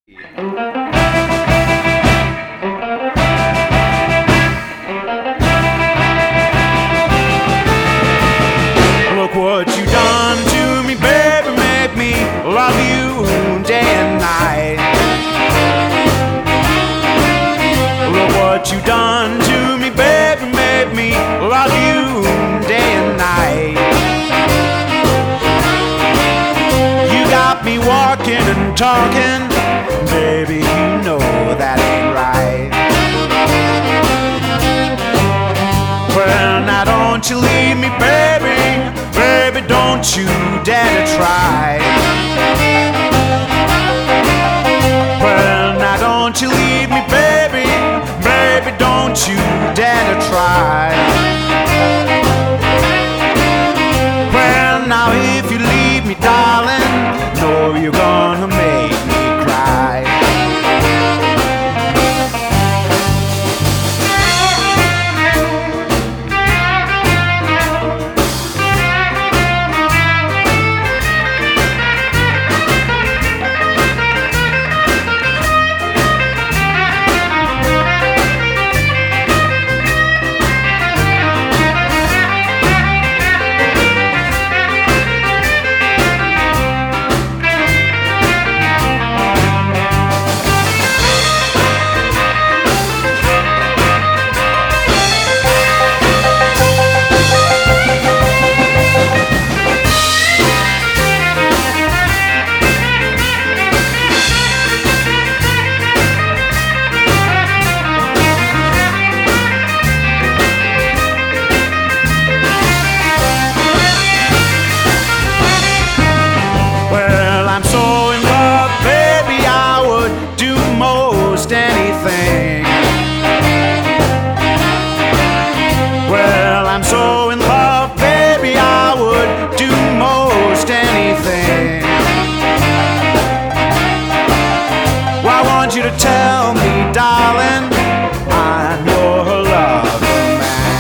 Look what you done to me, baby, make me love you day and night. Look what you done to me, baby, make me love you day and night. You got me walking and talking, baby, you know that ain't right. Well, now don't you leave me, baby, baby, don't you dare to try. Well, now don't you leave me, baby, baby, don't you dare to try. Well, now if you leave me, darling, know you're gonna make me cry. I'm so in love, baby, I would do most anything. Well, I'm so in love, baby, I would do most anything. Well, I want you to tell me, darling, I'm your lover man.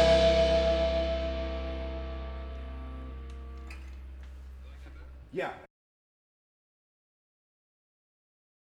Yeah.